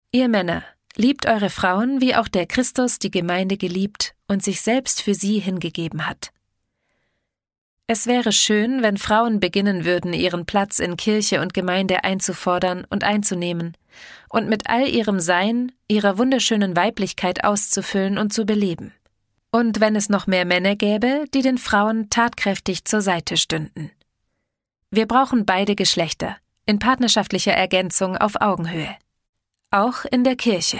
Ihr Männer, liebt eure Frauen, wie auch der Christus die Gemeinde geliebt und sich selbst für sie hingegeben hat. Es wäre schön, wenn Frauen beginnen würden, ihren Platz in Kirche und Gemeinde einzufordern und einzunehmen und mit all ihrem Sein, ihrer wunderschönen Weiblichkeit auszufüllen und zu beleben. Und wenn es noch mehr Männer gäbe, die den Frauen tatkräftig zur Seite stünden. Wir brauchen beide Geschlechter, in partnerschaftlicher Ergänzung auf Augenhöhe. Auch in der Kirche.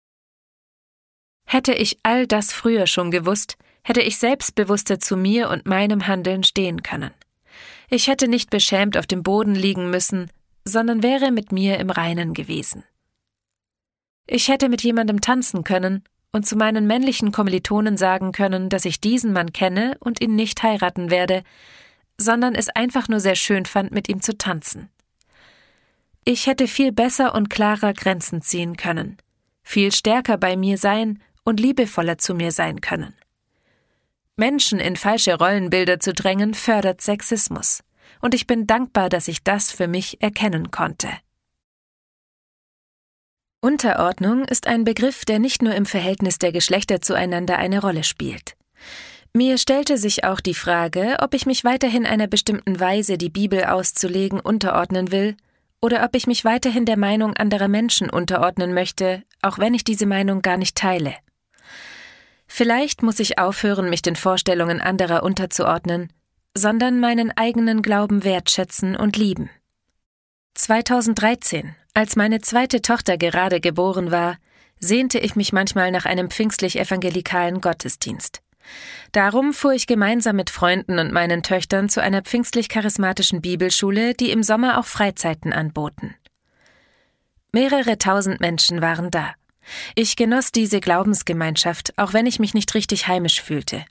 Hätte ich all das früher schon gewusst, hätte ich selbstbewusster zu mir und meinem Handeln stehen können. Ich hätte nicht beschämt auf dem Boden liegen müssen, sondern wäre mit mir im Reinen gewesen. Ich hätte mit jemandem tanzen können und zu meinen männlichen Kommilitonen sagen können, dass ich diesen Mann kenne und ihn nicht heiraten werde, sondern es einfach nur sehr schön fand, mit ihm zu tanzen. Ich hätte viel besser und klarer Grenzen ziehen können, viel stärker bei mir sein und liebevoller zu mir sein können. Menschen in falsche Rollenbilder zu drängen, fördert Sexismus, und ich bin dankbar, dass ich das für mich erkennen konnte. Unterordnung ist ein Begriff, der nicht nur im Verhältnis der Geschlechter zueinander eine Rolle spielt. Mir stellte sich auch die Frage, ob ich mich weiterhin einer bestimmten Weise, die Bibel auszulegen, unterordnen will, oder ob ich mich weiterhin der Meinung anderer Menschen unterordnen möchte, auch wenn ich diese Meinung gar nicht teile. Vielleicht muss ich aufhören, mich den Vorstellungen anderer unterzuordnen, sondern meinen eigenen Glauben wertschätzen und lieben. 2013, als meine zweite Tochter gerade geboren war, sehnte ich mich manchmal nach einem pfingstlich-evangelikalen Gottesdienst. Darum fuhr ich gemeinsam mit Freunden und meinen Töchtern zu einer pfingstlich-charismatischen Bibelschule, die im Sommer auch Freizeiten anboten. Mehrere tausend Menschen waren da. Ich genoss diese Glaubensgemeinschaft, auch wenn ich mich nicht richtig heimisch fühlte.